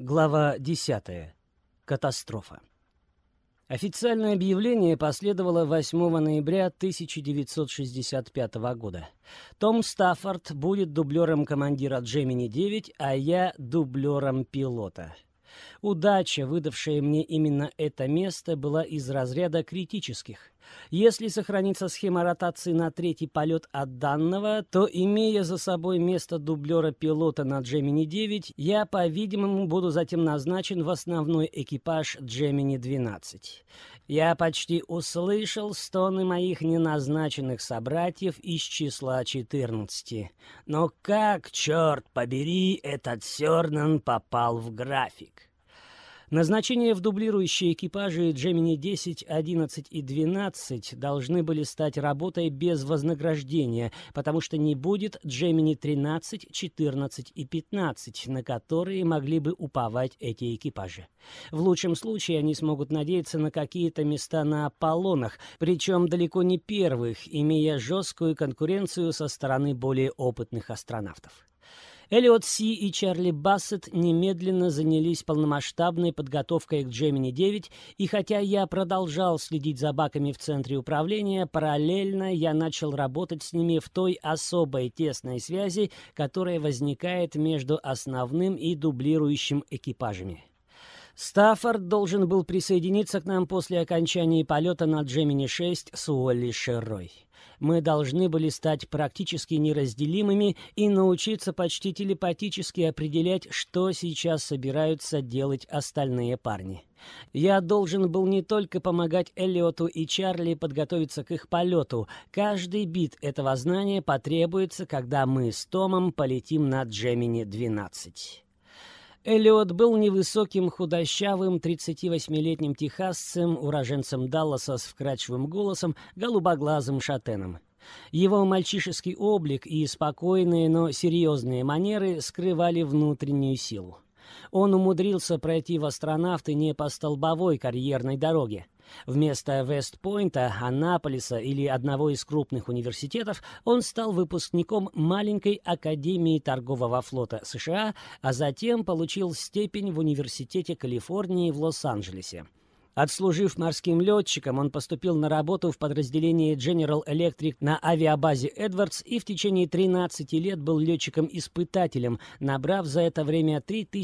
Глава 10. Катастрофа. Официальное объявление последовало 8 ноября 1965 года. Том Стаффорд будет дублером командира Gemini-9, а я дублером пилота. Удача, выдавшая мне именно это место, была из разряда критических. Если сохранится схема ротации на третий полет от данного, то, имея за собой место дублера-пилота на Gemini-9, я, по-видимому, буду затем назначен в основной экипаж Gemini-12. Я почти услышал стоны моих неназначенных собратьев из числа 14. Но как, черт побери, этот Сёрнан попал в график? Назначения в дублирующие экипажи Gemini 10, 11 и 12 должны были стать работой без вознаграждения, потому что не будет Gemini 13, 14 и 15, на которые могли бы уповать эти экипажи. В лучшем случае они смогут надеяться на какие-то места на Аполлонах, причем далеко не первых, имея жесткую конкуренцию со стороны более опытных астронавтов. Эллиот Си и Чарли Бассет немедленно занялись полномасштабной подготовкой к Gemini-9, и хотя я продолжал следить за баками в центре управления, параллельно я начал работать с ними в той особой тесной связи, которая возникает между основным и дублирующим экипажами. Стаффорд должен был присоединиться к нам после окончания полета на Gemini-6 с Уолли Шеррой. Мы должны были стать практически неразделимыми и научиться почти телепатически определять, что сейчас собираются делать остальные парни. Я должен был не только помогать Эллиоту и Чарли подготовиться к их полету. Каждый бит этого знания потребуется, когда мы с Томом полетим на Gemini-12. Эллиот был невысоким, худощавым, 38-летним техасцем, уроженцем Далласа с вкрадчивым голосом, голубоглазым шатеном. Его мальчишеский облик и спокойные, но серьезные манеры скрывали внутреннюю силу. Он умудрился пройти в астронавты не по столбовой карьерной дороге. Вместо Вест-Пойнта, Аннаполиса или одного из крупных университетов он стал выпускником маленькой академии торгового флота США, а затем получил степень в Университете Калифорнии в Лос-Анджелесе. Отслужив морским летчиком, он поступил на работу в подразделение General Electric на авиабазе Эдвардс и в течение 13 лет был летчиком-испытателем, набрав за это время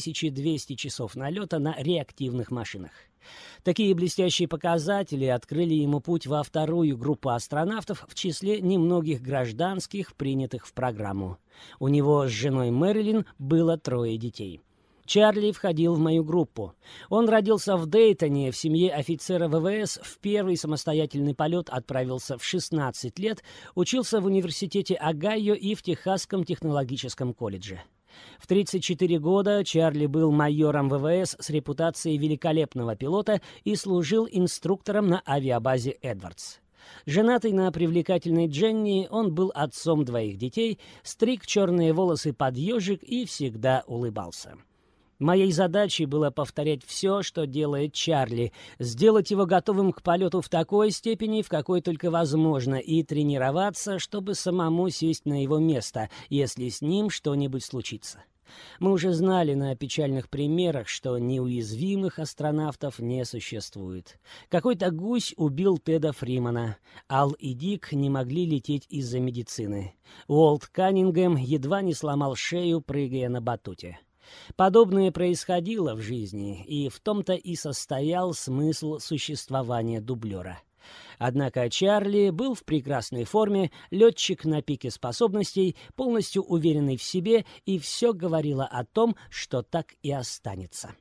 3200 часов налета на реактивных машинах. Такие блестящие показатели открыли ему путь во вторую группу астронавтов в числе немногих гражданских, принятых в программу. У него с женой Мэрилин было 3 детей. Чарли входил в мою группу. Он родился в Дейтоне, в семье офицера ВВС, в первый самостоятельный полет отправился в 16 лет, учился в университете Огайо и в Техасском технологическом колледже. В 34 года Чарли был майором ВВС с репутацией великолепного пилота и служил инструктором на авиабазе Эдвардс. Женатый на привлекательной Дженни, он был отцом 2 детей, стриг черные волосы под ежик и всегда улыбался. Моей задачей было повторять все, что делает Чарли, сделать его готовым к полету в такой степени, в какой только возможно, и тренироваться, чтобы самому сесть на его место, если с ним что-нибудь случится. Мы уже знали на печальных примерах, что неуязвимых астронавтов не существует. Какой-то гусь убил Теда Фримана. Ал и Дик не могли лететь из-за медицины. Уолт Каннингем едва не сломал шею, прыгая на батуте. Подобное происходило в жизни, и в том-то и состоял смысл существования дублера. Однако Чарли был в прекрасной форме, летчик на пике способностей, полностью уверенный в себе, и все говорило о том, что так и останется.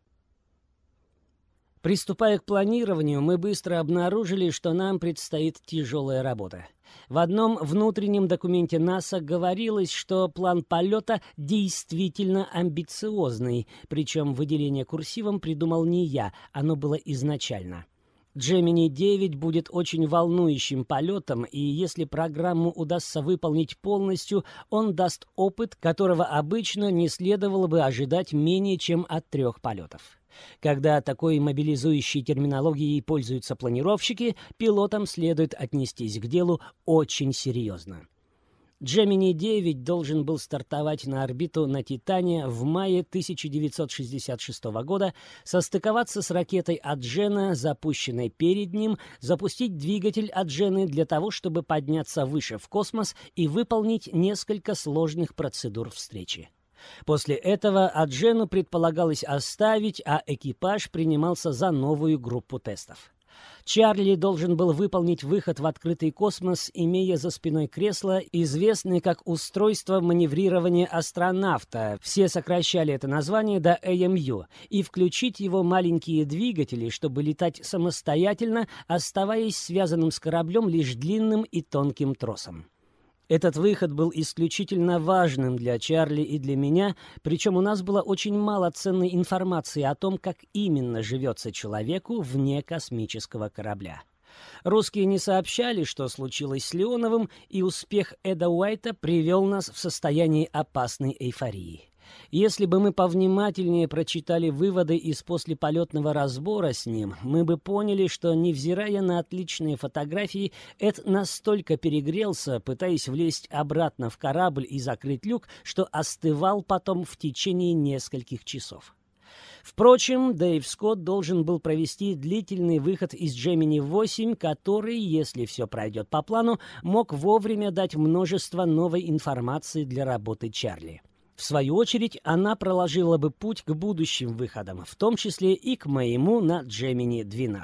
Приступая к планированию, мы быстро обнаружили, что нам предстоит тяжелая работа. В одном внутреннем документе НАСА говорилось, что план полета действительно амбициозный, причем выделение курсивом придумал не я, оно было изначально. Gemini-9 будет очень волнующим полетом, и если программу удастся выполнить полностью, он даст опыт, которого обычно не следовало бы ожидать менее чем от 3 полетов. Когда такой мобилизующей терминологией пользуются планировщики, пилотам следует отнестись к делу очень серьезно. Gemini-9 должен был стартовать на орбиту на Титане в мае 1966 года, состыковаться с ракетой Аджена, запущенной перед ним, запустить двигатель Аджены для того, чтобы подняться выше в космос и выполнить несколько сложных процедур встречи. После этого Аджену предполагалось оставить, а экипаж принимался за новую группу тестов. Чарли должен был выполнить выход в открытый космос, имея за спиной кресло, известное как устройство маневрирования астронавта, все сокращали это название до AMU, и включить его маленькие двигатели, чтобы летать самостоятельно, оставаясь связанным с кораблем лишь длинным и тонким тросом. Этот выход был исключительно важным для Чарли и для меня, причем у нас было очень мало ценной информации о том, как именно живется человеку вне космического корабля. Русские не сообщали, что случилось с Леоновым, и успех Эда Уайта привел нас в состояние опасной эйфории. Если бы мы повнимательнее прочитали выводы из послеполетного разбора с ним, мы бы поняли, что, невзирая на отличные фотографии, Эд настолько перегрелся, пытаясь влезть обратно в корабль и закрыть люк, что остывал потом в течение нескольких часов. Впрочем, Дэйв Скотт должен был провести длительный выход из Gemini-8, который, если все пройдет по плану, мог вовремя дать множество новой информации для работы Чарли. В свою очередь, она проложила бы путь к будущим выходам, в том числе и к моему на Gemini-12.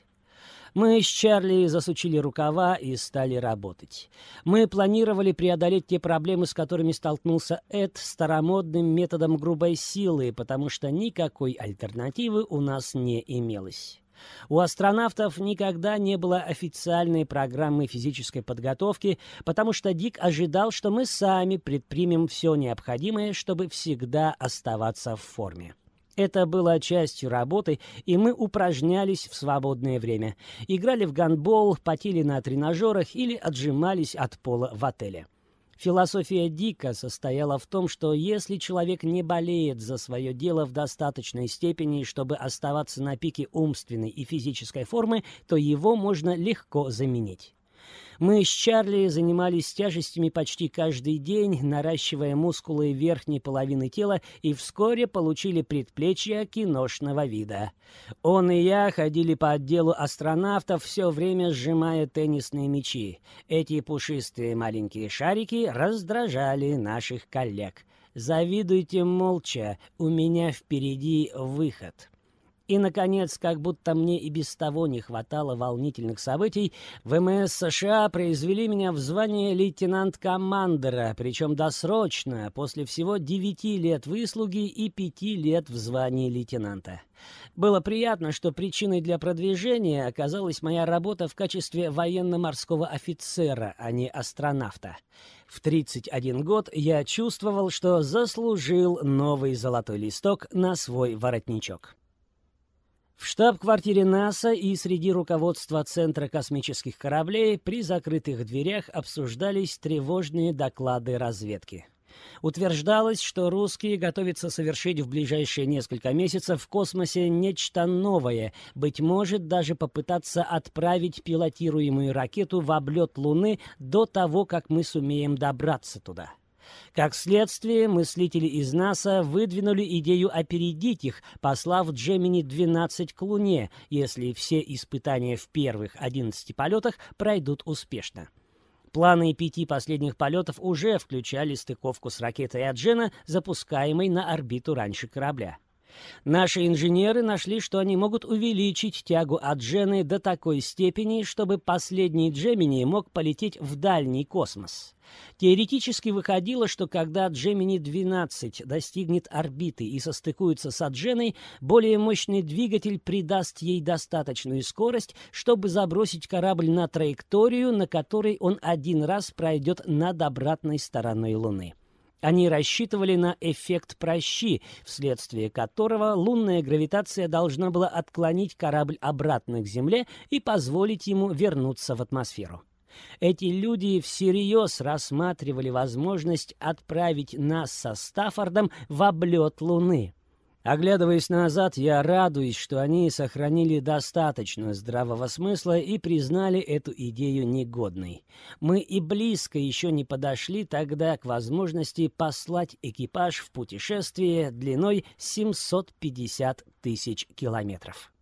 Мы с Чарли засучили рукава и стали работать. Мы планировали преодолеть те проблемы, с которыми столкнулся Эд, старомодным методом грубой силы, потому что никакой альтернативы у нас не имелось. У астронавтов никогда не было официальной программы физической подготовки, потому что Дик ожидал, что мы сами предпримем все необходимое, чтобы всегда оставаться в форме. Это было частью работы, и мы упражнялись в свободное время. Играли в гандбол, потели на тренажерах или отжимались от пола в отеле. Философия Дика состояла в том, что если человек не болеет за свое дело в достаточной степени, чтобы оставаться на пике умственной и физической формы, то его можно легко заменить. Мы с Чарли занимались тяжестями почти каждый день, наращивая мускулы верхней половины тела, и вскоре получили предплечья киношного вида. Он и я ходили по отделу астронавтов, все время сжимая теннисные мячи. Эти пушистые маленькие шарики раздражали наших коллег. «Завидуйте молча, у меня впереди выход». И, наконец, как будто мне и без того не хватало волнительных событий, ВМС США произвели меня в звание лейтенант-командера, причем досрочно, после всего 9 лет выслуги и 5 лет в звании лейтенанта. Было приятно, что причиной для продвижения оказалась моя работа в качестве военно-морского офицера, а не астронавта. В 31 год я чувствовал, что заслужил новый золотой листок на свой воротничок. В штаб-квартире НАСА и среди руководства Центра космических кораблей при закрытых дверях обсуждались тревожные доклады разведки. Утверждалось, что русские готовятся совершить в ближайшие несколько месяцев в космосе нечто новое, быть может, даже попытаться отправить пилотируемую ракету в облет Луны до того, как мы сумеем добраться туда. Как следствие, мыслители из НАСА выдвинули идею опередить их, послав Gemini-12 к Луне, если все испытания в первых 11 полетах пройдут успешно. Планы 5 последних полетов уже включали стыковку с ракетой Аджена, запускаемой на орбиту раньше корабля. Наши инженеры нашли, что они могут увеличить тягу Аджены до такой степени, чтобы последний Gemini мог полететь в дальний космос. Теоретически выходило, что когда Gemini-12 достигнет орбиты и состыкуется с Адженой, более мощный двигатель придаст ей достаточную скорость, чтобы забросить корабль на траекторию, на которой он один раз пройдет над обратной стороной Луны. Они рассчитывали на эффект пращи, вследствие которого лунная гравитация должна была отклонить корабль обратно к Земле и позволить ему вернуться в атмосферу. Эти люди всерьез рассматривали возможность отправить нас со Стаффордом в облет Луны. Оглядываясь назад, я радуюсь, что они сохранили достаточно здравого смысла и признали эту идею негодной. Мы и близко еще не подошли тогда к возможности послать экипаж в путешествие длиной 750 тысяч километров.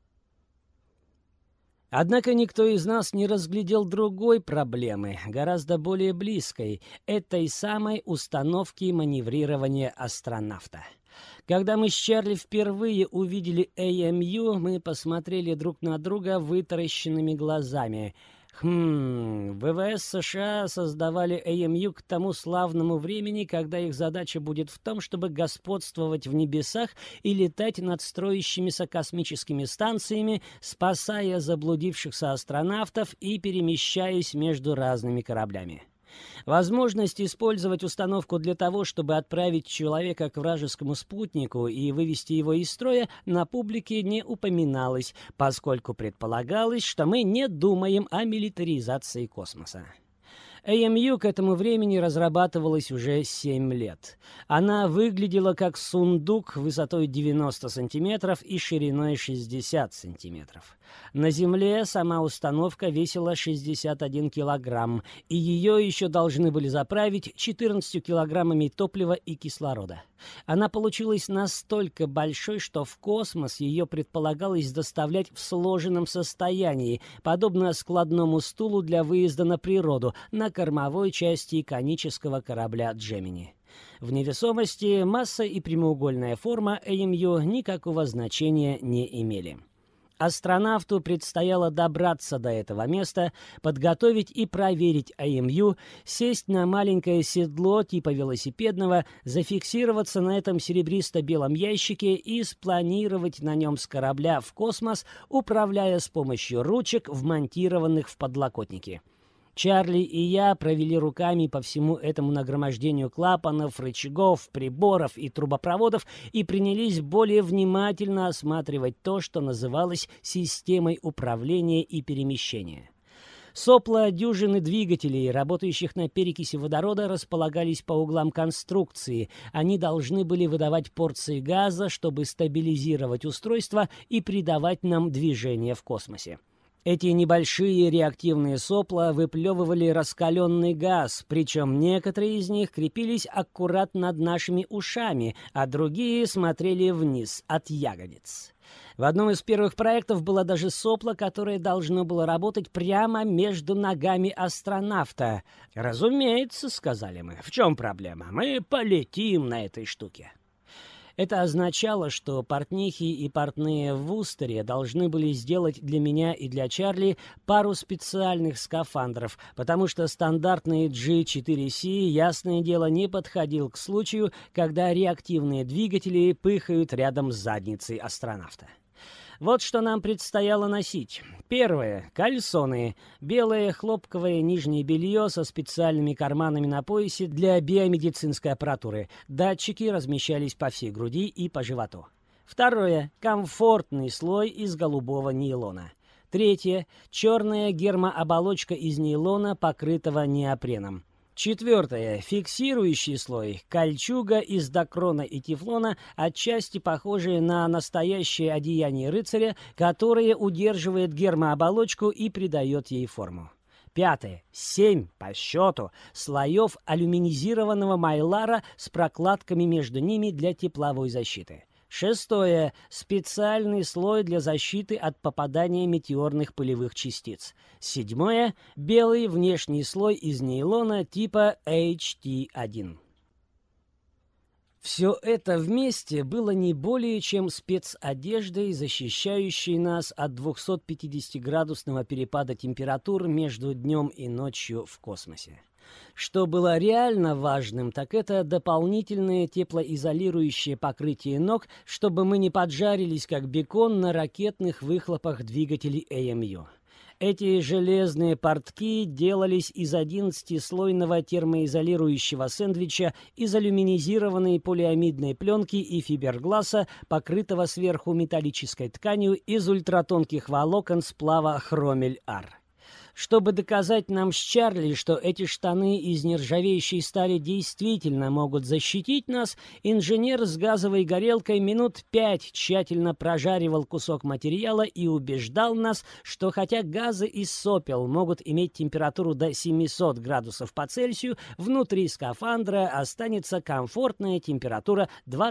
Однако никто из нас не разглядел другой проблемы, гораздо более близкой, этой самой установки маневрирования астронавта. Когда мы с Чарли впервые увидели AMU, мы посмотрели друг на друга вытаращенными глазами. ВВС США создавали AMU к тому славному времени, когда их задача будет в том, чтобы господствовать в небесах и летать над строящимися космическими станциями, спасая заблудившихся астронавтов и перемещаясь между разными кораблями. Возможность использовать установку для того, чтобы отправить человека к вражескому спутнику и вывести его из строя, на публике не упоминалось, поскольку предполагалось, что мы не думаем о милитаризации космоса. AMU к этому времени разрабатывалась уже 7 лет. Она выглядела как сундук высотой 90 сантиметров и шириной 60 сантиметров. На Земле сама установка весила 61 килограмм, и ее еще должны были заправить 14 килограммами топлива и кислорода. Она получилась настолько большой, что в космос ее предполагалось доставлять в сложенном состоянии, подобно складному стулу для выезда на природу, на кормовой части конического корабля «Джемини». В невесомости масса и прямоугольная форма AMU никакого значения не имели. Астронавту предстояло добраться до этого места, подготовить и проверить AMU, сесть на маленькое седло типа велосипедного, зафиксироваться на этом серебристо-белом ящике и спланировать на нем с корабля в космос, управляя с помощью ручек, вмонтированных в подлокотники. Чарли и я провели руками по всему этому нагромождению клапанов, рычагов, приборов и трубопроводов и принялись более внимательно осматривать то, что называлось системой управления и перемещения. Сопла дюжины двигателей, работающих на перекиси водорода, располагались по углам конструкции. Они должны были выдавать порции газа, чтобы стабилизировать устройство и придавать нам движение в космосе. Эти небольшие реактивные сопла выплевывали раскаленный газ, причем некоторые из них крепились аккурат над нашими ушами, а другие смотрели вниз, от ягодиц. В одном из первых проектов было даже сопло, которое должно было работать прямо между ногами астронавта. «Разумеется», — сказали мы, — «в чем проблема? Мы полетим на этой штуке». Это означало, что портнихи и портные в Вустере должны были сделать для меня и для Чарли пару специальных скафандров, потому что стандартный G4C, ясное дело, не подходил к случаю, когда реактивные двигатели пыхают рядом с задницей астронавта. Вот что нам предстояло носить. Первое — кальсоны. Белое хлопковое нижнее белье со специальными карманами на поясе для биомедицинской аппаратуры. Датчики размещались по всей груди и по животу. Второе — комфортный слой из голубого нейлона. Третье — черная гермооболочка из нейлона, покрытого неопреном. Четвертое. Фиксирующий слой. Кольчуга из докрона и тефлона, отчасти похожая на настоящее одеяние рыцаря, которое удерживает гермооболочку и придает ей форму. Пятое. 7 по счету слоев алюминизированного майлара с прокладками между ними для тепловой защиты. Шестое. Специальный слой для защиты от попадания метеорных пылевых частиц. Седьмое. Белый внешний слой из нейлона типа HT1. Все это вместе было не более чем спецодеждой, защищающей нас от 250-градусного перепада температур между днем и ночью в космосе. Что было реально важным, так это дополнительное теплоизолирующее покрытие ног, чтобы мы не поджарились, как бекон, на ракетных выхлопах двигателей AMU. Эти железные портки делались из 11-слойного термоизолирующего сэндвича из алюминизированной полиамидной пленки и фибергласа, покрытого сверху металлической тканью из ультратонких волокон сплава хромель-ар. Чтобы доказать нам с Чарли, что эти штаны из нержавеющей стали действительно могут защитить нас, инженер с газовой горелкой минут 5 тщательно прожаривал кусок материала и убеждал нас, что хотя газы из сопел могут иметь температуру до 700 градусов по Цельсию, внутри скафандра останется комфортная температура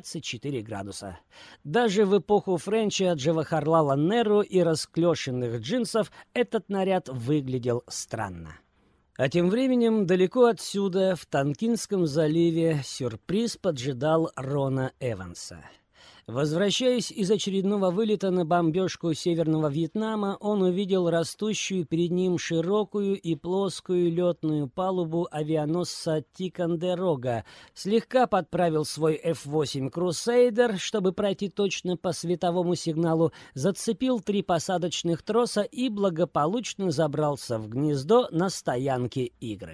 24 градуса. Даже в эпоху Френча, Джавахарлала Неру и расклешенных джинсов этот наряд выглядел странно. А тем временем далеко отсюда, в Тонкинском заливе, сюрприз поджидал Рона Эванса. Возвращаясь из очередного вылета на бомбежку Северного Вьетнама, он увидел растущую перед ним широкую и плоскую летную палубу авианосца Тикандерога, слегка подправил свой F-8 Crusader, чтобы пройти точно по световому сигналу, зацепил 3 посадочных троса и благополучно забрался в гнездо на стоянке Y.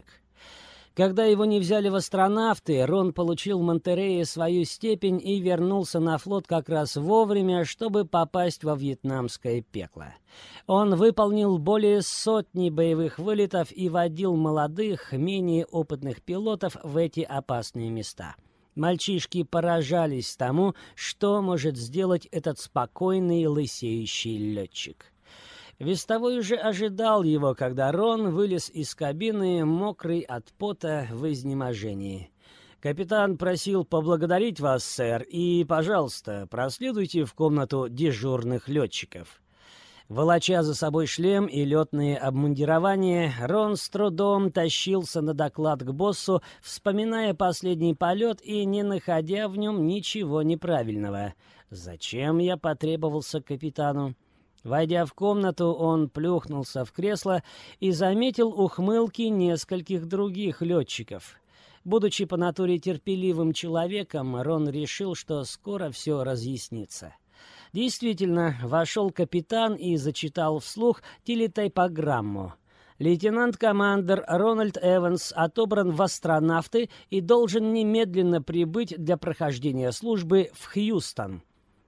Когда его не взяли в астронавты, Рон получил в Монтерее свою степень и вернулся на флот как раз вовремя, чтобы попасть во вьетнамское пекло. Он выполнил более 100 боевых вылетов и водил молодых, менее опытных пилотов в эти опасные места. Мальчишки поражались тому, что может сделать этот спокойный лысеющий летчик. Вестовой уже ожидал его, когда Рон вылез из кабины, мокрый от пота, в изнеможении. «Капитан просил поблагодарить вас, сэр, и, пожалуйста, проследуйте в комнату дежурных летчиков». Волоча за собой шлем и летные обмундирования, Рон с трудом тащился на доклад к боссу, вспоминая последний полет и не находя в нем ничего неправильного. «Зачем я потребовался капитану?» Войдя в комнату, он плюхнулся в кресло и заметил ухмылки нескольких других летчиков. Будучи по натуре терпеливым человеком, Рон решил, что скоро все разъяснится. Действительно, вошел капитан и зачитал вслух телетайпограмму. Лейтенант-командер Рональд Эванс отобран в астронавты и должен немедленно прибыть для прохождения службы в Хьюстон.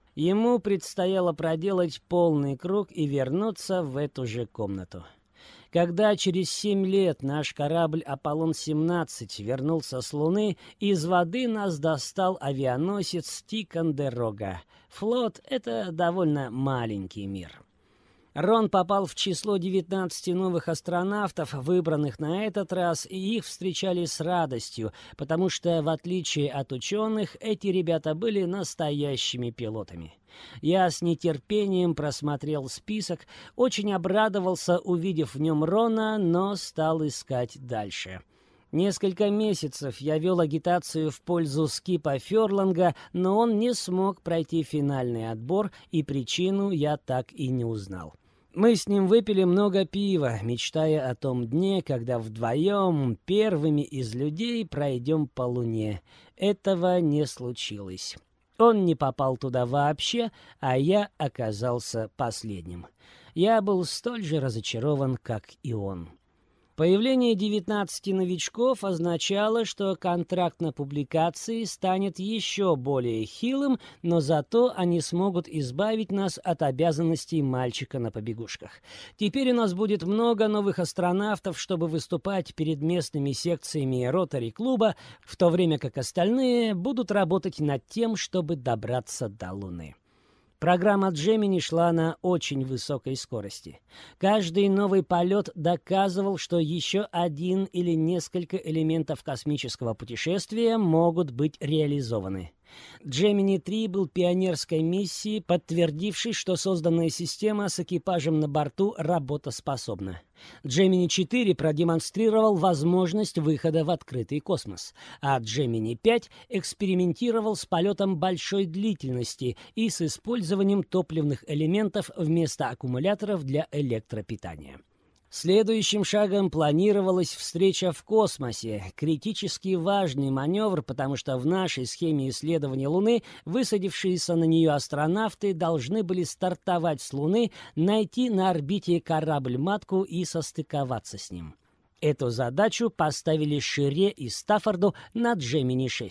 Ему предстояло проделать полный круг и вернуться в эту же комнату. Когда через 7 лет наш корабль «Аполлон-17» вернулся с Луны, из воды нас достал авианосец Тикандерога. Флот — это довольно маленький мир. Рон попал в число 19 новых астронавтов, выбранных на этот раз, и их встречали с радостью, потому что, в отличие от ученых, эти ребята были настоящими пилотами. Я с нетерпением просмотрел список, очень обрадовался, увидев в нем Рона, но стал искать дальше. Несколько месяцев я вел агитацию в пользу Скипа Ферланга, но он не смог пройти финальный отбор, и причину я так и не узнал. Мы с ним выпили много пива, мечтая о том дне, когда вдвоем, первыми из людей, пройдем по Луне. Этого не случилось. Он не попал туда вообще, а я оказался последним. Я был столь же разочарован, как и он. Появление 19 новичков означало, что контракт на публикации станет еще более хилым, но зато они смогут избавить нас от обязанностей мальчика на побегушках. Теперь у нас будет много новых астронавтов, чтобы выступать перед местными секциями ротари-клуба, в то время как остальные будут работать над тем, чтобы добраться до Луны. Программа Джемини шла на очень высокой скорости. Каждый новый полет доказывал, что еще один или несколько элементов космического путешествия могут быть реализованы. Джемини-3 был пионерской миссией, подтвердившей, что созданная система с экипажем на борту работоспособна. Джемини-4 продемонстрировал возможность выхода в открытый космос, а Джемини-5 экспериментировал с полетом большой длительности и с использованием топливных элементов вместо аккумуляторов для электропитания. Следующим шагом планировалась встреча в космосе, критически важный маневр, потому что в нашей схеме исследования Луны высадившиеся на нее астронавты должны были стартовать с Луны, найти на орбите корабль-матку и состыковаться с ним. Эту задачу поставили Шире и Стаффорду на Джемини-6.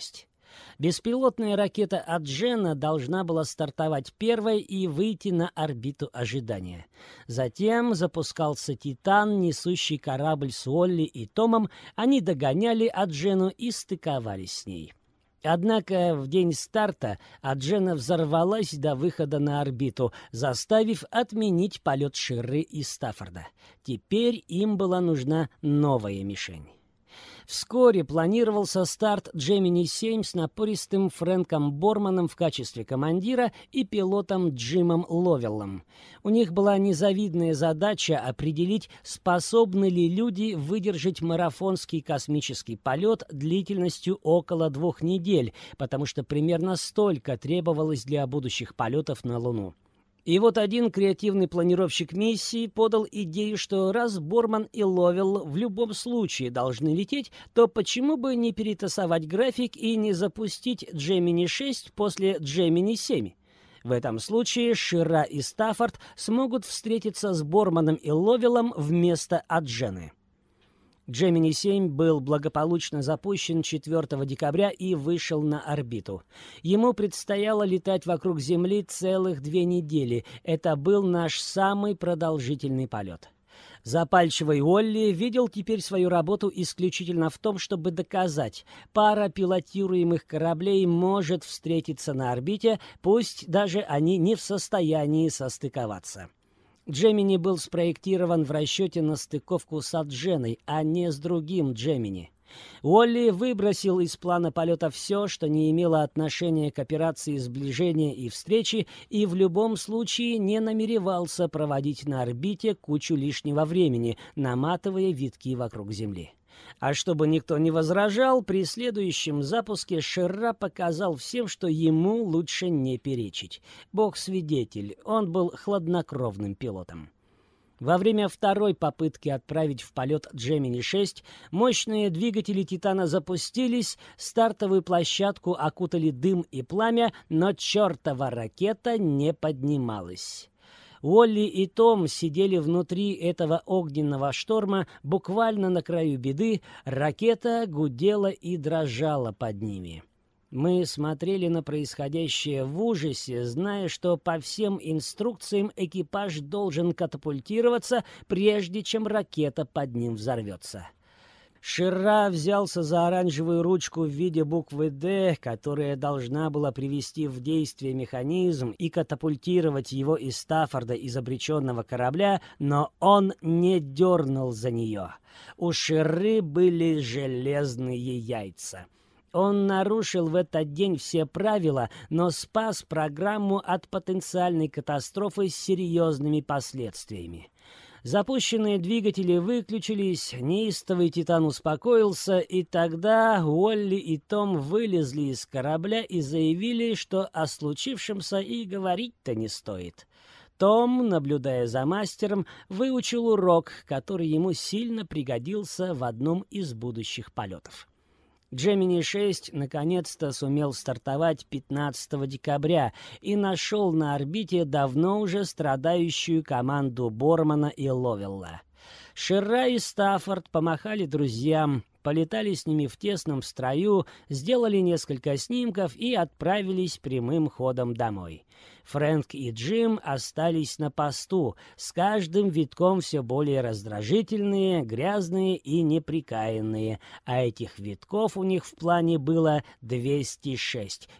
Беспилотная ракета Аджена должна была стартовать первой и выйти на орбиту ожидания. Затем запускался «Титан», несущий корабль с Уолли и Томом. Они догоняли Аджену и стыковались с ней. Однако в день старта Аджена взорвалась до выхода на орбиту, заставив отменить полет Ширры и Стаффорда. Теперь им была нужна новая мишень. Вскоре планировался старт Gemini-7 с напористым Фрэнком Борманом в качестве командира и пилотом Джимом Ловеллом. У них была незавидная задача определить, способны ли люди выдержать марафонский космический полет длительностью около 2 недель, потому что примерно столько требовалось для будущих полетов на Луну. И вот один креативный планировщик миссии подал идею, что раз Борман и Ловелл в любом случае должны лететь, то почему бы не перетасовать график и не запустить Gemini-6 после Gemini-7? В этом случае Ширра и Стаффорд смогут встретиться с Борманом и Ловеллом вместо Аджены. Gemini-7 был благополучно запущен 4 декабря и вышел на орбиту. Ему предстояло летать вокруг Земли целых 2 недели. Это был наш самый продолжительный полет. Запальчивый Уолли видел теперь свою работу исключительно в том, чтобы доказать, пара пилотируемых кораблей может встретиться на орбите, пусть даже они не в состоянии состыковаться. Gemini был спроектирован в расчете на стыковку с Адженой, а не с другим Gemini. Уолли выбросил из плана полета все, что не имело отношения к операции сближения и встречи, и в любом случае не намеревался проводить на орбите кучу лишнего времени, наматывая витки вокруг Земли. А чтобы никто не возражал, при следующем запуске Ширра показал всем, что ему лучше не перечить. Бог-свидетель, он был хладнокровным пилотом. Во время второй попытки отправить в полет Gemini-6 мощные двигатели «Титана» запустились, стартовую площадку окутали дым и пламя, но чертова ракета не поднималась. Уолли и Том сидели внутри этого огненного шторма, буквально на краю беды. Ракета гудела и дрожала под ними. Мы смотрели на происходящее в ужасе, зная, что по всем инструкциям экипаж должен катапультироваться, прежде чем ракета под ним взорвется. Ширра взялся за оранжевую ручку в виде буквы «Д», которая должна была привести в действие механизм и катапультировать его из Стаффорда, из обреченного корабля, но он не дернул за нее. У Ширры были железные яйца. Он нарушил в этот день все правила, но спас программу от потенциальной катастрофы с серьезными последствиями. Запущенные двигатели выключились, неистовый «Титан» успокоился, и тогда Уолли и Том вылезли из корабля и заявили, что о случившемся и говорить-то не стоит. Том, наблюдая за мастером, выучил урок, который ему сильно пригодился в одном из будущих полетов. Gemini-6 наконец-то сумел стартовать 15 декабря и нашел на орбите давно уже страдающую команду Бормана и Ловелла. Ширра и Стаффорд помахали друзьям, полетали с ними в тесном строю, сделали несколько снимков и отправились прямым ходом домой. Фрэнк и Джим остались на посту, с каждым витком все более раздражительные, грязные и неприкаянные, а этих витков у них в плане было 206,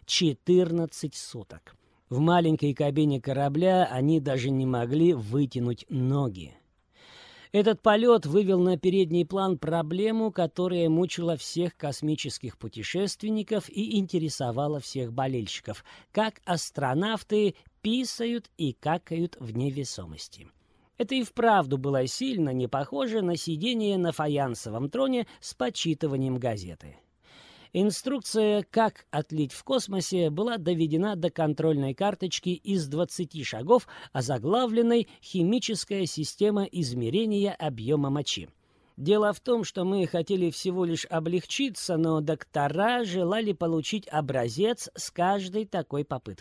14 суток. В маленькой кабине корабля они даже не могли вытянуть ноги. Этот полет вывел на передний план проблему, которая мучила всех космических путешественников и интересовала всех болельщиков: как астронавты писают и какают в невесомости. Это и вправду было сильно не похоже на сидение на фаянсовом троне с почитыванием газеты. Инструкция «Как отлить в космосе» была доведена до контрольной карточки из 20 шагов, озаглавленной «Химическая система измерения объема мочи». Дело в том, что мы хотели всего лишь облегчиться, но доктора желали получить образец с каждой такой попытки.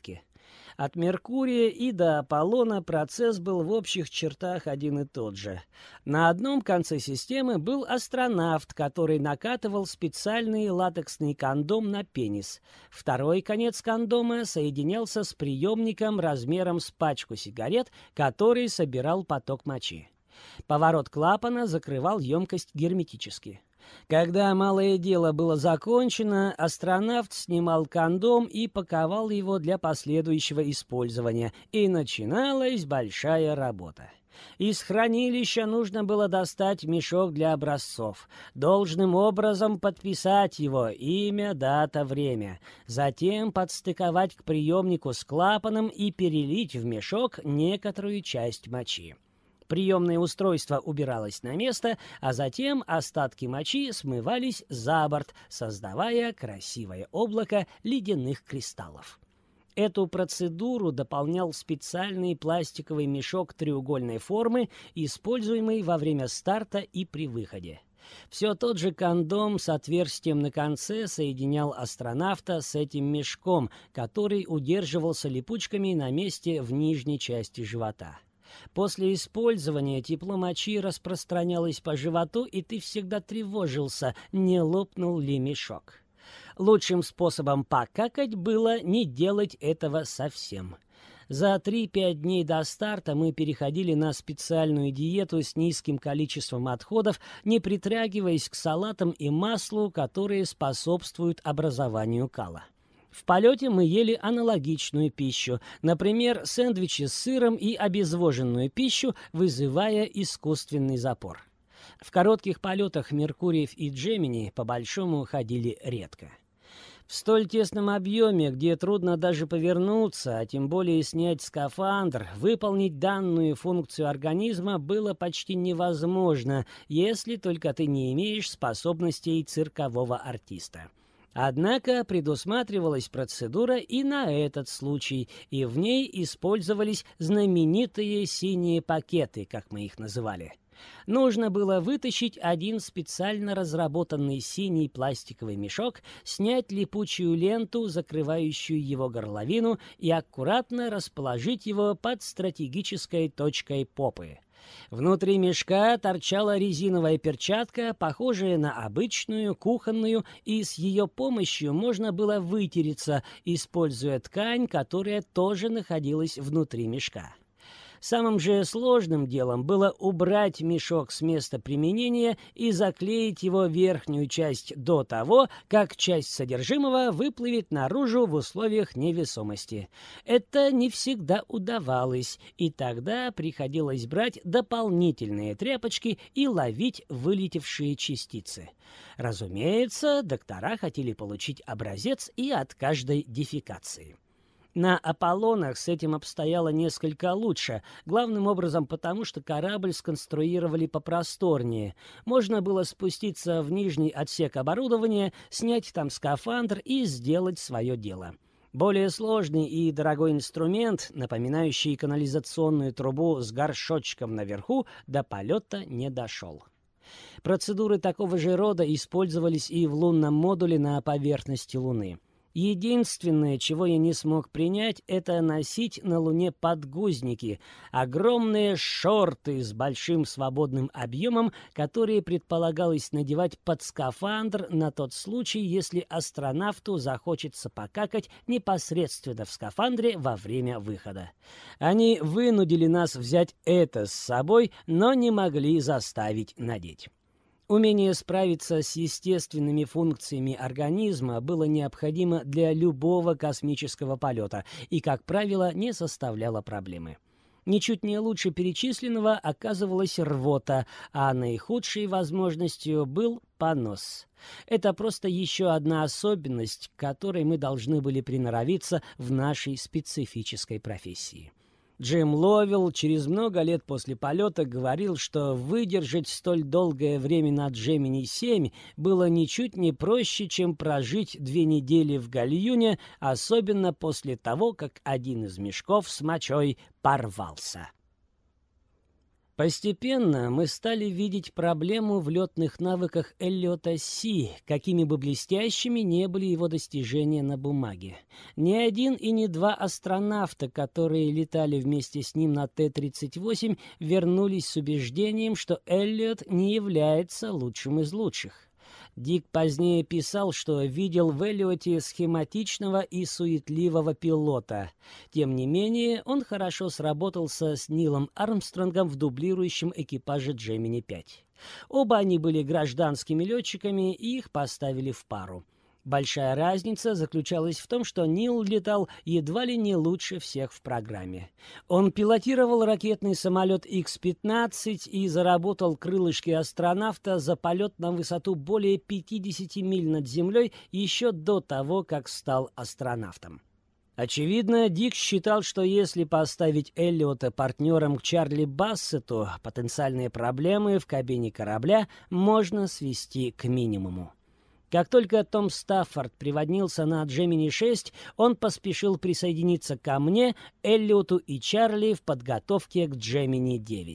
От Меркурия и до Аполлона процесс был в общих чертах один и тот же. На одном конце системы был астронавт, который накатывал специальный латексный кондом на пенис. Второй конец кондома соединялся с приемником размером с пачку сигарет, который собирал поток мочи. Поворот клапана закрывал емкость герметически. Когда малое дело было закончено, астронавт снимал кондом и паковал его для последующего использования, и начиналась большая работа. Из хранилища нужно было достать мешок для образцов, должным образом подписать его имя, дата, время, затем подстыковать к приемнику с клапаном и перелить в мешок некоторую часть мочи. Приемное устройство убиралось на место, а затем остатки мочи смывались за борт, создавая красивое облако ледяных кристаллов. Эту процедуру дополнял специальный пластиковый мешок треугольной формы, используемый во время старта и при выходе. Все тот же кондом с отверстием на конце соединял астронавта с этим мешком, который удерживался липучками на месте в нижней части живота. После использования тепло мочи распространялось по животу, и ты всегда тревожился, не лопнул ли мешок. Лучшим способом покакать было не делать этого совсем. За 3-5 дней до старта мы переходили на специальную диету с низким количеством отходов, не притрагиваясь к салатам и маслу, которые способствуют образованию кала. В полете мы ели аналогичную пищу, например, сэндвичи с сыром и обезвоженную пищу, вызывая искусственный запор. В коротких полетах Меркуриев и Джемини по-большому ходили редко. В столь тесном объеме, где трудно даже повернуться, а тем более снять скафандр, выполнить данную функцию организма было почти невозможно, если только ты не имеешь способностей циркового артиста. Однако предусматривалась процедура и на этот случай, и в ней использовались знаменитые синие пакеты, как мы их называли. Нужно было вытащить один специально разработанный синий пластиковый мешок, снять липучую ленту, закрывающую его горловину, и аккуратно расположить его под стратегической точкой попы. Внутри мешка торчала резиновая перчатка, похожая на обычную, кухонную, и с ее помощью можно было вытереться, используя ткань, которая тоже находилась внутри мешка. Самым же сложным делом было убрать мешок с места применения и заклеить его верхнюю часть до того, как часть содержимого выплывет наружу в условиях невесомости. Это не всегда удавалось, и тогда приходилось брать дополнительные тряпочки и ловить вылетевшие частицы. Разумеется, доктора хотели получить образец и от каждой дефекации. На Аполлонах с этим обстояло несколько лучше, главным образом потому, что корабль сконструировали попросторнее. Можно было спуститься в нижний отсек оборудования, снять там скафандр и сделать свое дело. Более сложный и дорогой инструмент, напоминающий канализационную трубу с горшочком наверху, до полета не дошел. Процедуры такого же рода использовались и в лунном модуле на поверхности Луны. Единственное, чего я не смог принять, это носить на Луне подгузники, огромные шорты с большим свободным объемом, которые предполагалось надевать под скафандр на тот случай, если астронавту захочется покакать непосредственно в скафандре во время выхода. Они вынудили нас взять это с собой, но не могли заставить надеть. Умение справиться с естественными функциями организма было необходимо для любого космического полета и, как правило, не составляло проблемы. Ничуть не лучше перечисленного оказывалась рвота, а наихудшей возможностью был понос. Это просто еще одна особенность, к которой мы должны были приноровиться в нашей специфической профессии. Джим Ловелл через много лет после полета говорил, что выдержать столь долгое время на Джемини-7 было ничуть не проще, чем прожить 2 недели в гальюне, особенно после того, как один из мешков с мочой порвался. Постепенно мы стали видеть проблему в летных навыках Эллиота Си, какими бы блестящими не были его достижения на бумаге. Ни один и ни два астронавта, которые летали вместе с ним на Т-38, вернулись с убеждением, что Эллиот не является лучшим из лучших. Дик позднее писал, что видел в Эллиоте схематичного и суетливого пилота. Тем не менее, он хорошо сработался с Нилом Армстронгом в дублирующем экипаже Джемини-5. Оба они были гражданскими летчиками, и их поставили в пару. Большая разница заключалась в том, что Нил летал едва ли не лучше всех в программе. Он пилотировал ракетный самолет Х-15 и заработал крылышки астронавта за полет на высоту более 50 миль над землей еще до того, как стал астронавтом. Очевидно, Дик считал, что если поставить Эллиота партнером к Чарли Бассетту, потенциальные проблемы в кабине корабля можно свести к минимуму. Как только Том Стаффорд приводнился на Джемини-6, он поспешил присоединиться ко мне, Эллиоту и Чарли в подготовке к Джемини-9.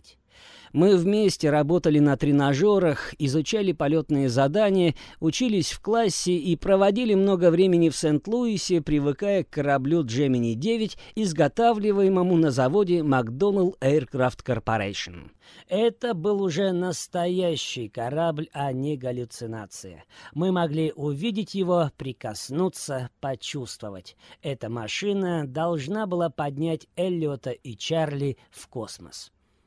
Мы вместе работали на тренажерах, изучали полетные задания, учились в классе и проводили много времени в Сент-Луисе, привыкая к кораблю Gemini-9, изготавливаемому на заводе McDonnell Aircraft Corporation. Это был уже настоящий корабль, а не галлюцинация. Мы могли увидеть его, прикоснуться, почувствовать. Эта машина должна была поднять Эллиота и Чарли в космос.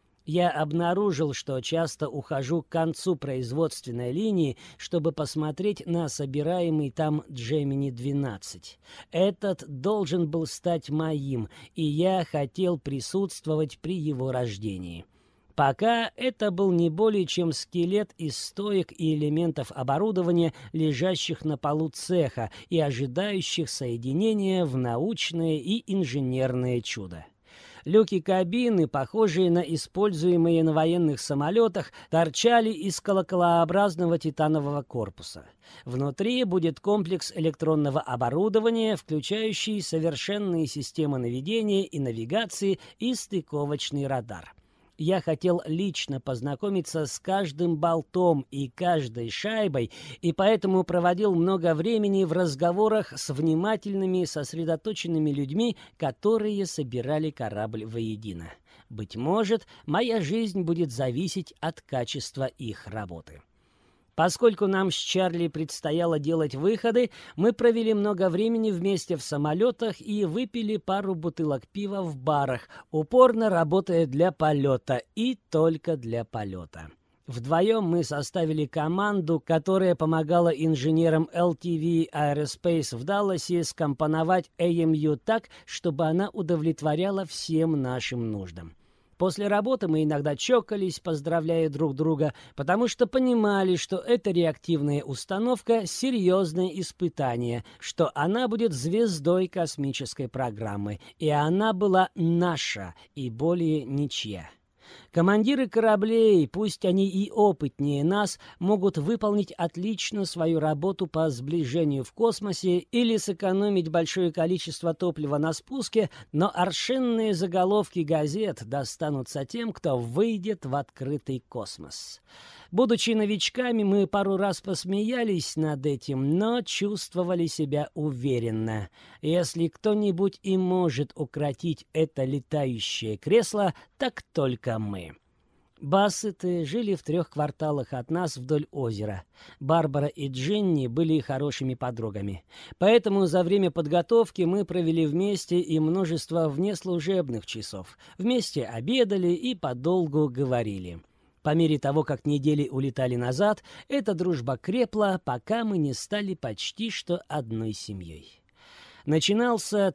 Я обнаружил, что часто ухожу к концу производственной линии, чтобы посмотреть на собираемый там Gemini-12. Этот должен был стать моим, и я хотел присутствовать при его рождении. Пока это был не более чем скелет из стоек и элементов оборудования, лежащих на полу цеха и ожидающих соединения в научное и инженерное чудо. Люки кабины, похожие на используемые на военных самолетах, торчали из колоколообразного титанового корпуса. Внутри будет комплекс электронного оборудования, включающий совершенные системы наведения и навигации и стыковочный радар. Я хотел лично познакомиться с каждым болтом и каждой шайбой, и поэтому проводил много времени в разговорах с внимательными, сосредоточенными людьми, которые собирали корабль воедино. Быть может, моя жизнь будет зависеть от качества их работы. Поскольку нам с Чарли предстояло делать выходы, мы провели много времени вместе в самолетах и выпили пару бутылок пива в барах, упорно работая для полета и только для полета. Вдвоем мы составили команду, которая помогала инженерам LTV Aerospace в Далласе скомпоновать AMU так, чтобы она удовлетворяла всем нашим нуждам. После работы мы иногда чокались, поздравляя друг друга, потому что понимали, что эта реактивная установка — серьезное испытание, что она будет звездой космической программы, и она была наша, и более ничья. Командиры кораблей, пусть они и опытнее нас, могут выполнить отлично свою работу по сближению в космосе или сэкономить большое количество топлива на спуске, но аршинные заголовки газет достанутся тем, кто выйдет в открытый космос. Будучи новичками, мы пару раз посмеялись над этим, но чувствовали себя уверенно. Если кто-нибудь и может укротить это летающее кресло, так только мы. Бассеты жили в 3 кварталах от нас вдоль озера. Барбара и Дженни были хорошими подругами. Поэтому за время подготовки мы провели вместе и множество внеслужебных часов. Вместе обедали и подолгу говорили. По мере того, как недели улетали назад, эта дружба крепла, пока мы не стали почти что одной семьей. Начинался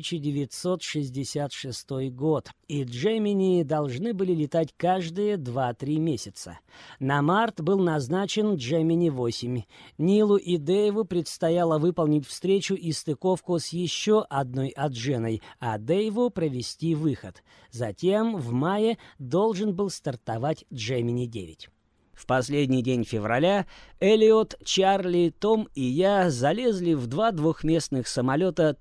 1966 год, и Джемини должны были летать каждые 2-3 месяца. На март был назначен Gemini-8. Нилу и Дэйву предстояло выполнить встречу и стыковку с еще одной Адженой, а Дэйву провести выход. Затем в мае должен был стартовать Gemini-9. В последний день февраля Эллиот, Чарли, Том и я залезли в 2 двухместных самолета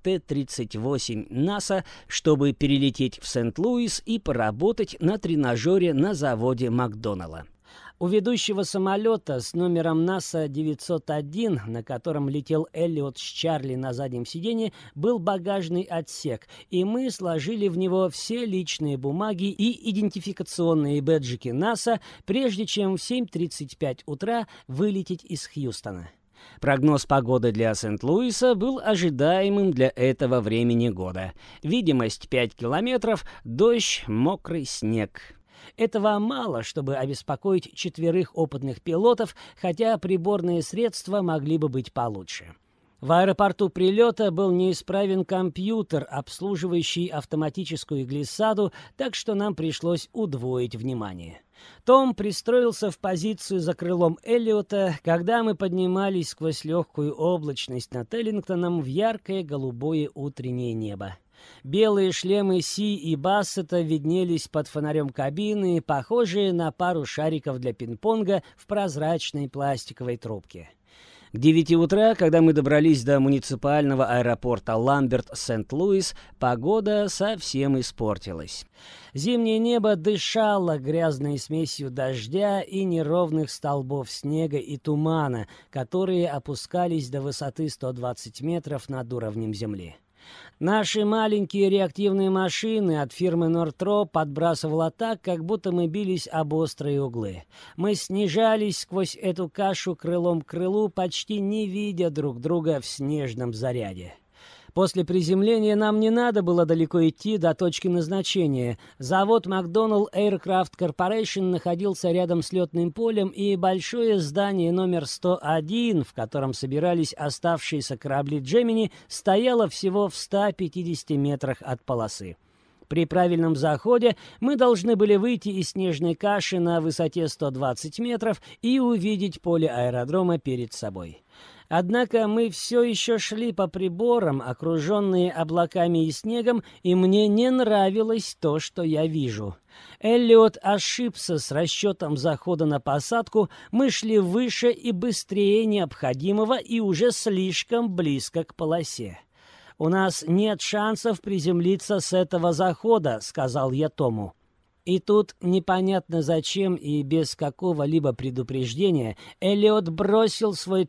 Т-38 НАСА, чтобы перелететь в Сент-Луис и поработать на тренажере на заводе Макдоналла. У ведущего самолета с номером НАСА 901, на котором летел Эллиот с Чарли на заднем сиденье, был багажный отсек, и мы сложили в него все личные бумаги и идентификационные бэджики НАСА, прежде чем в 7:35 утра вылететь из Хьюстона. Прогноз погоды для Сент-Луиса был ожидаемым для этого времени года. Видимость 5 километров, дождь, мокрый снег. Этого мало, чтобы обеспокоить 4 опытных пилотов, хотя приборные средства могли бы быть получше. В аэропорту прилета был неисправен компьютер, обслуживающий автоматическую глиссаду, так что нам пришлось удвоить внимание. Том пристроился в позицию за крылом Эллиота, когда мы поднимались сквозь легкую облачность над Эллингтоном в яркое голубое утреннее небо. Белые шлемы Си и Бассета виднелись под фонарем кабины, похожие на пару шариков для пинг-понга в прозрачной пластиковой трубке. К 9 утра, когда мы добрались до муниципального аэропорта Ламберт-Сент-Луис, погода совсем испортилась. Зимнее небо дышало грязной смесью дождя и неровных столбов снега и тумана, которые опускались до высоты 120 метров над уровнем земли. Наши маленькие реактивные машины от фирмы Нортроп подбрасывало так, как будто мы бились об острые углы. Мы снижались сквозь эту кашу крылом к крылу, почти не видя друг друга в снежном заряде. После приземления нам не надо было далеко идти до точки назначения. Завод McDonnell Aircraft Corporation находился рядом с летным полем, и большое здание номер 101, в котором собирались оставшиеся корабли Джемини, стояло всего в 150 метрах от полосы. При правильном заходе мы должны были выйти из снежной каши на высоте 120 метров и увидеть поле аэродрома перед собой. Однако мы все еще шли по приборам, окруженные облаками и снегом, и мне не нравилось то, что я вижу. Эллиот ошибся с расчетом захода на посадку, мы шли выше и быстрее необходимого и уже слишком близко к полосе. «У нас нет шансов приземлиться с этого захода», — сказал я Тому. И тут, непонятно зачем и без какого-либо предупреждения, Эллиот бросил свой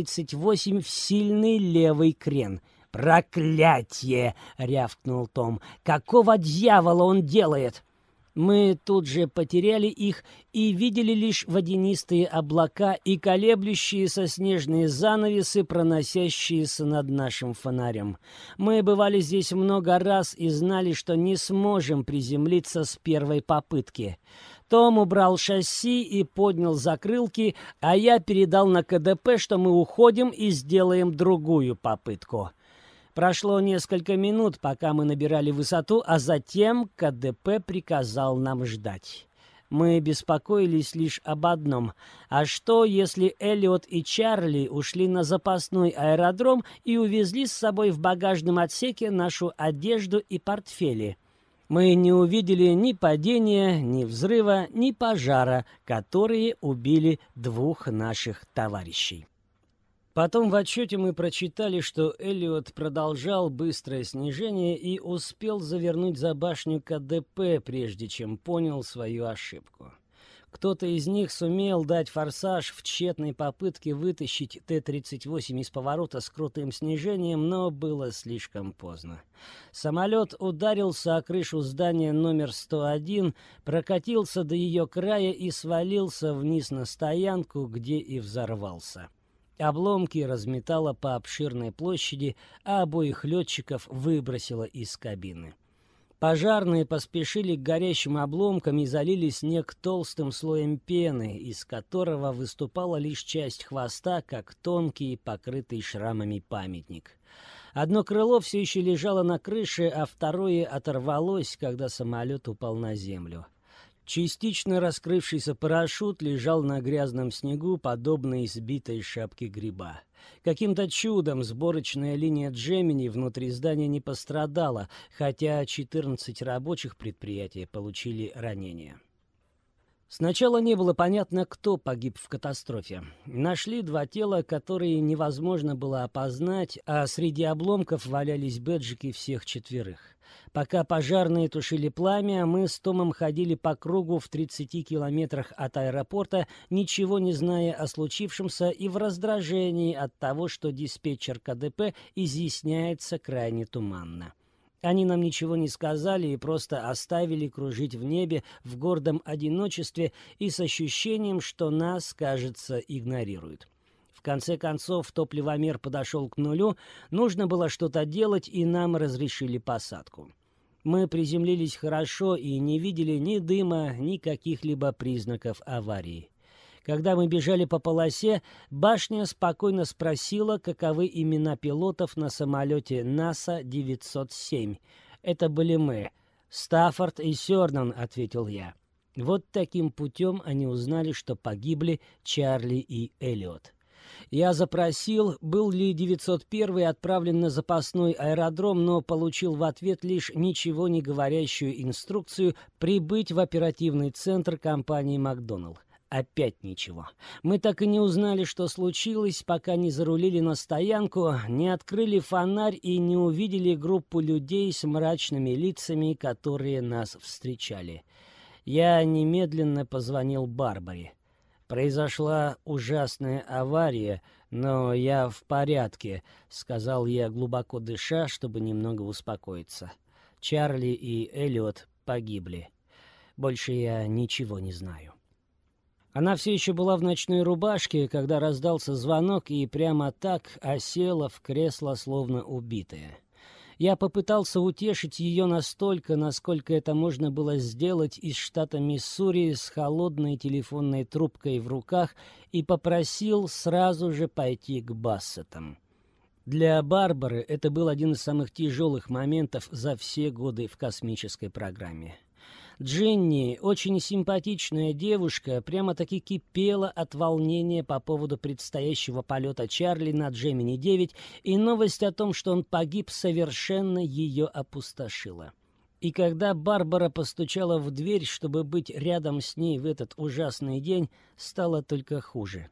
Т-38 в сильный левый крен. «Проклятье!» — рявкнул Том. «Какого дьявола он делает?» Мы тут же потеряли их и видели лишь водянистые облака и колеблющиеся снежные занавесы, проносящиеся над нашим фонарем. Мы бывали здесь много раз и знали, что не сможем приземлиться с первой попытки. Том убрал шасси и поднял закрылки, а я передал на КДП, что мы уходим и сделаем другую попытку. Прошло несколько минут, пока мы набирали высоту, а затем КДП приказал нам ждать. Мы беспокоились лишь об одном. А что, если Эллиот и Чарли ушли на запасной аэродром и увезли с собой в багажном отсеке нашу одежду и портфели? Мы не увидели ни падения, ни взрыва, ни пожара, которые убили 2 наших товарищей. Потом в отчете мы прочитали, что Эллиот продолжал быстрое снижение и успел завернуть за башню КДП, прежде чем понял свою ошибку. Кто-то из них сумел дать форсаж в тщетной попытке вытащить Т-38 из поворота с крутым снижением, но было слишком поздно. Самолет ударился о крышу здания номер 101, прокатился до ее края и свалился вниз на стоянку, где и взорвался. Обломки разметало по обширной площади, а обоих летчиков выбросило из кабины. Пожарные поспешили к горящим обломкам и залили снег толстым слоем пены, из которого выступала лишь часть хвоста, как тонкий, покрытый шрамами памятник. Одно крыло все еще лежало на крыше, а второе оторвалось, когда самолет упал на землю. Частично раскрывшийся парашют лежал на грязном снегу, подобно избитой шапке гриба. Каким-то чудом сборочная линия Джемини внутри здания не пострадала, хотя 14 рабочих предприятия получили ранения. Сначала не было понятно, кто погиб в катастрофе. Нашли 2 тела, которые невозможно было опознать, а среди обломков валялись бэджики всех 4. Пока пожарные тушили пламя, мы с Томом ходили по кругу в 30 километрах от аэропорта, ничего не зная о случившемся и в раздражении от того, что диспетчер КДП изъясняется крайне туманно. Они нам ничего не сказали и просто оставили кружить в небе в гордом одиночестве и с ощущением, что нас, кажется, игнорируют. В конце концов, топливомер подошел к нулю, нужно было что-то делать, и нам разрешили посадку. Мы приземлились хорошо и не видели ни дыма, ни каких-либо признаков аварии. Когда мы бежали по полосе, башня спокойно спросила, каковы имена пилотов на самолете НАСА-907. Это были мы. «Стаффорд и Сёрнан», — ответил я. Вот таким путем они узнали, что погибли Чарли и Эллиот. Я запросил, был ли 901 отправлен на запасной аэродром, но получил в ответ лишь ничего не говорящую инструкцию прибыть в оперативный центр компании «Макдоналл». Опять ничего. Мы так и не узнали, что случилось, пока не зарулили на стоянку, не открыли фонарь и не увидели группу людей с мрачными лицами, которые нас встречали. Я немедленно позвонил Барбаре. «Произошла ужасная авария, но я в порядке», — сказал я, глубоко дыша, чтобы немного успокоиться. Чарли и Эллиот погибли. Больше я ничего не знаю. Она все еще была в ночной рубашке, когда раздался звонок, и прямо так осела в кресло, словно убитая. Я попытался утешить ее настолько, насколько это можно было сделать из штата Миссури с холодной телефонной трубкой в руках, и попросил сразу же пойти к Бассетам. Для Барбары это был один из самых тяжелых моментов за все годы в космической программе. Дженни, очень симпатичная девушка, прямо-таки кипела от волнения по поводу предстоящего полета Чарли на Джемини-9, и новость о том, что он погиб, совершенно ее опустошила. И когда Барбара постучала в дверь, чтобы быть рядом с ней в этот ужасный день, стало только хуже.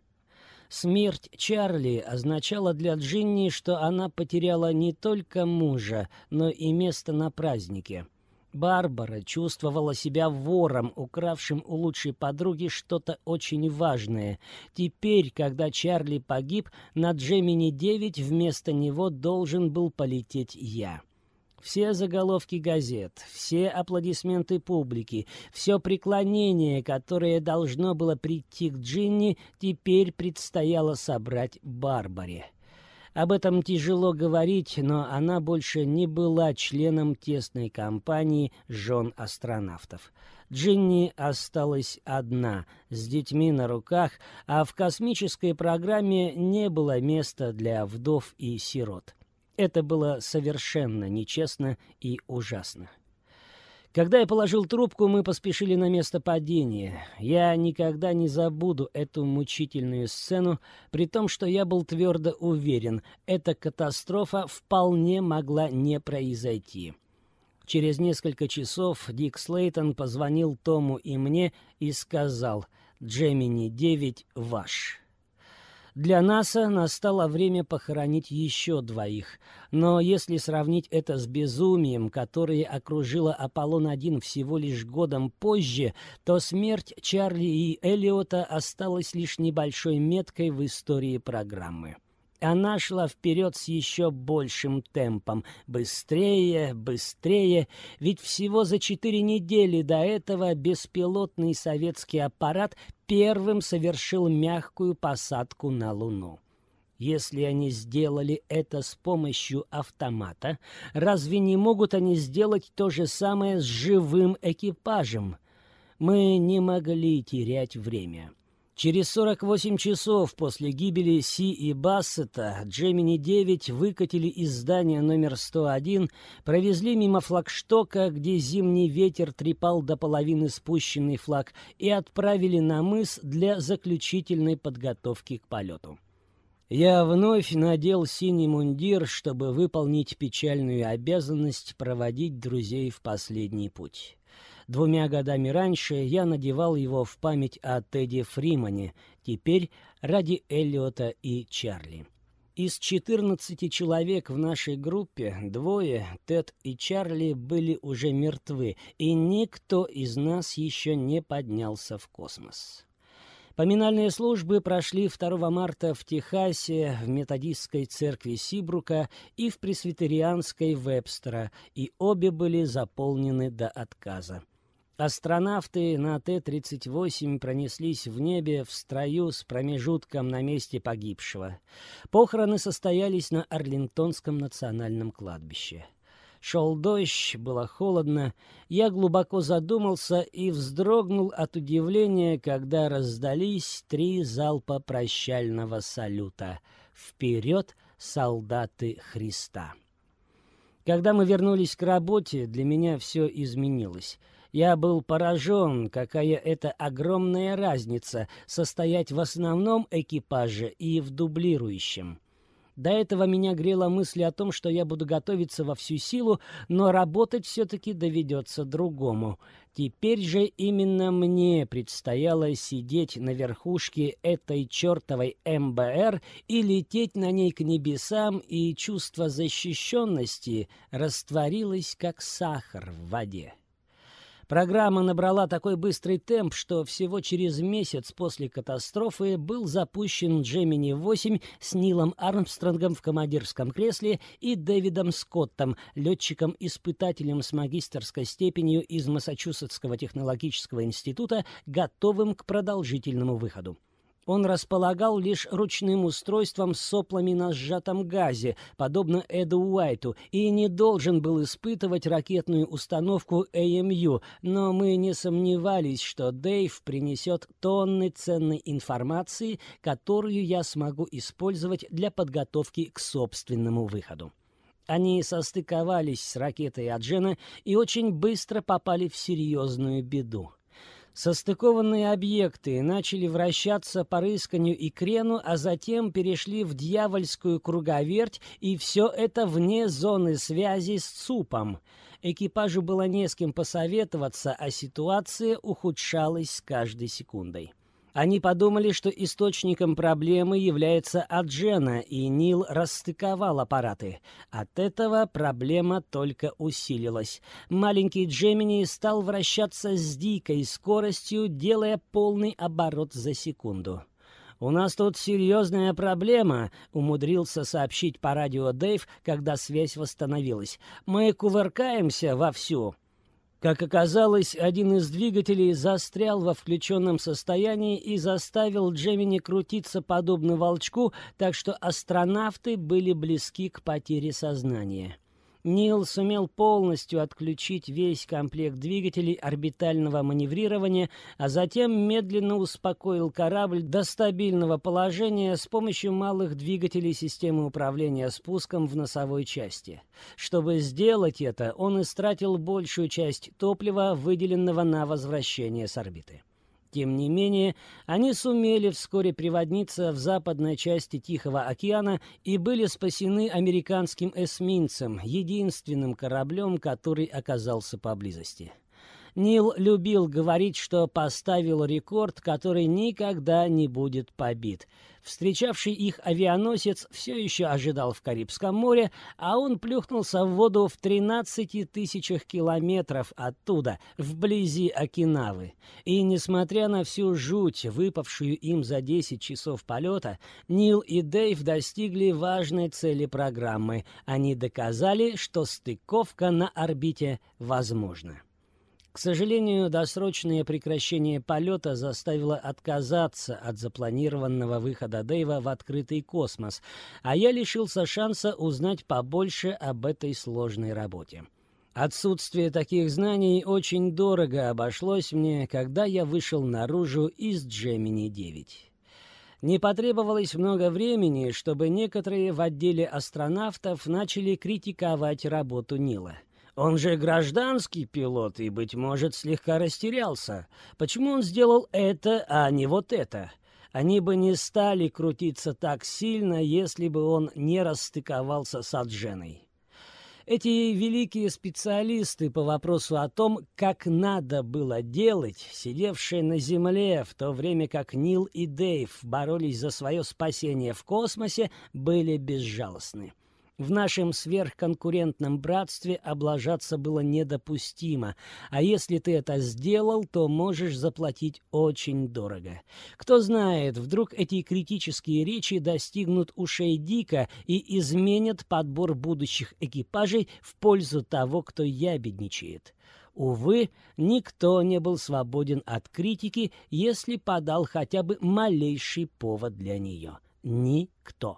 Смерть Чарли означала для Дженни, что она потеряла не только мужа, но и место на празднике. Барбара чувствовала себя вором, укравшим у лучшей подруги что-то очень важное. Теперь, когда Чарли погиб, на Джемини-9 вместо него должен был полететь я. Все заголовки газет, все аплодисменты публики, все преклонение, которое должно было прийти к Джинни, теперь предстояло собрать Барбаре. Об этом тяжело говорить, но она больше не была членом тесной компании жен астронавтов. Джинни осталась одна, с детьми на руках, а в космической программе не было места для вдов и сирот. Это было совершенно нечестно и ужасно. Когда я положил трубку, мы поспешили на место падения. Я никогда не забуду эту мучительную сцену, при том, что я был твердо уверен, эта катастрофа вполне могла не произойти. Через несколько часов Дик Слейтон позвонил Тому и мне и сказал: «Джемини-9 ваш». Для НАСА настало время похоронить еще 2, но если сравнить это с безумием, которое окружило Аполлон-1 всего лишь годом позже, то смерть Чарли и Эллиота осталась лишь небольшой меткой в истории программы. Она шла вперед с еще большим темпом. Быстрее, быстрее. Ведь всего за 4 недели до этого беспилотный советский аппарат первым совершил мягкую посадку на Луну. Если они сделали это с помощью автомата, разве не могут они сделать то же самое с живым экипажем? Мы не могли терять время. Через 48 часов после гибели Си и Бассета Джемини-9 выкатили из здания номер 101, провезли мимо флагштока, где зимний ветер трепал до половины спущенный флаг, и отправили на мыс для заключительной подготовки к полету. Я вновь надел синий мундир, чтобы выполнить печальную обязанность проводить друзей в последний путь. 2 годами раньше я надевал его в память о Тедди Фримане, теперь ради Эллиота и Чарли. Из 14 человек в нашей группе 2, Тед и Чарли, были уже мертвы, и никто из нас еще не поднялся в космос. Поминальные службы прошли 2 марта в Техасе, в методистской церкви Сибрука и в пресвитерианской Вебстера, и обе были заполнены до отказа. Астронавты на Т-38 пронеслись в небе в строю с промежутком на месте погибшего. Похороны состоялись на Арлингтонском национальном кладбище. Шел дождь, было холодно. Я глубоко задумался и вздрогнул от удивления, когда раздались 3 залпа прощального салюта. «Вперед, солдаты Христа!» Когда мы вернулись к работе, для меня все изменилось. Я был поражен, какая это огромная разница состоять в основном экипаже и в дублирующем. До этого меня грела мысль о том, что я буду готовиться во всю силу, но работать все-таки доведется другому. Теперь же именно мне предстояло сидеть на верхушке этой чертовой МБР и лететь на ней к небесам, и чувство защищенности растворилось, как сахар в воде. Программа набрала такой быстрый темп, что всего через месяц после катастрофы был запущен Gemini-8 с Нилом Армстронгом в командирском кресле и Дэвидом Скоттом, летчиком-испытателем с магистерской степенью из Массачусетского технологического института, готовым к продолжительному выходу. Он располагал лишь ручным устройством с соплами на сжатом газе, подобно Эду Уайту, и не должен был испытывать ракетную установку AMU, но мы не сомневались, что Дэйв принесет тонны ценной информации, которую я смогу использовать для подготовки к собственному выходу. Они состыковались с ракетой Аджена и очень быстро попали в серьезную беду. Состыкованные объекты начали вращаться по рысканью и крену, а затем перешли в дьявольскую круговерть, и все это вне зоны связи с ЦУПом. Экипажу было не с кем посоветоваться, а ситуация ухудшалась с каждой секундой. Они подумали, что источником проблемы является Аджена, и Нил расстыковал аппараты. От этого проблема только усилилась. Маленький Джемини стал вращаться с дикой скоростью, делая полный оборот за секунду. «У нас тут серьезная проблема», — умудрился сообщить по радио Дэйв, когда связь восстановилась. «Мы кувыркаемся вовсю». Как оказалось, один из двигателей застрял во включенном состоянии и заставил Джемини крутиться подобно волчку, так что астронавты были близки к потере сознания. Нил сумел полностью отключить весь комплект двигателей орбитального маневрирования, а затем медленно успокоил корабль до стабильного положения с помощью малых двигателей системы управления спуском в носовой части. Чтобы сделать это, он истратил большую часть топлива, выделенного на возвращение с орбиты. Тем не менее, они сумели вскоре приводниться в западной части Тихого океана и были спасены американским эсминцем, единственным кораблем, который оказался поблизости. Нил любил говорить, что поставил рекорд, который никогда не будет побит. Встречавший их авианосец все еще ожидал в Карибском море, а он плюхнулся в воду в 13 тысячах километров оттуда, вблизи Окинавы. И, несмотря на всю жуть, выпавшую им за 10 часов полета, Нил и Дэйв достигли важной цели программы. Они доказали, что стыковка на орбите возможна. К сожалению, досрочное прекращение полета заставило отказаться от запланированного выхода Дэйва в открытый космос, а я лишился шанса узнать побольше об этой сложной работе. Отсутствие таких знаний очень дорого обошлось мне, когда я вышел наружу из Gemini-9. Не потребовалось много времени, чтобы некоторые в отделе астронавтов начали критиковать работу Нила. Он же гражданский пилот и, быть может, слегка растерялся. Почему он сделал это, а не вот это? Они бы не стали крутиться так сильно, если бы он не расстыковался с Адженой. Эти великие специалисты по вопросу о том, как надо было делать, сидевшие на Земле, в то время как Нил и Дэйв боролись за свое спасение в космосе, были безжалостны. В нашем сверхконкурентном братстве облажаться было недопустимо, а если ты это сделал, то можешь заплатить очень дорого. Кто знает, вдруг эти критические речи достигнут ушей Дика и изменят подбор будущих экипажей в пользу того, кто ябедничает. Увы, никто не был свободен от критики, если подал хотя бы малейший повод для нее. Никто.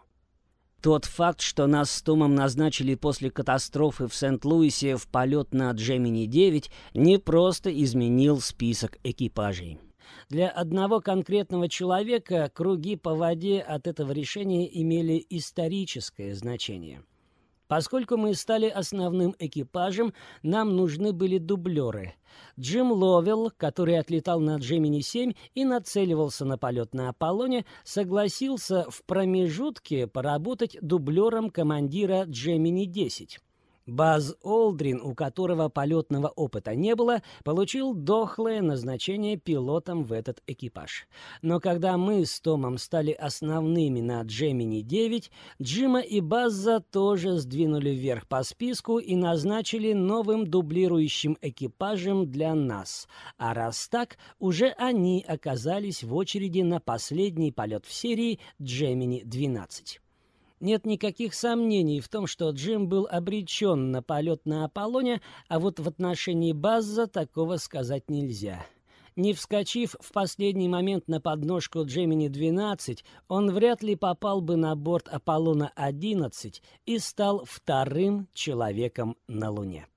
Тот факт, что нас с Томом назначили после катастрофы в Сент-Луисе в полет на Джемини-9, не просто изменил список экипажей. Для одного конкретного человека круги по воде от этого решения имели историческое значение. Поскольку мы стали основным экипажем, нам нужны были дублеры. Джим Ловелл, который отлетал на Джемини-7 и нацеливался на полет на Аполлоне, согласился в промежутке поработать дублером командира Джемини-10. Базз Олдрин, у которого полетного опыта не было, получил дохлое назначение пилотом в этот экипаж. Но когда мы с Томом стали основными на Джемини-9, Джима и Базза тоже сдвинули вверх по списку и назначили новым дублирующим экипажем для нас. А раз так, уже они оказались в очереди на последний полет в серии Джемини-12. Нет никаких сомнений в том, что Джим был обречен на полет на Аполлоне, а вот в отношении Базза такого сказать нельзя. Не вскочив в последний момент на подножку Джемини-12, он вряд ли попал бы на борт Аполлона-11 и стал вторым человеком на Луне.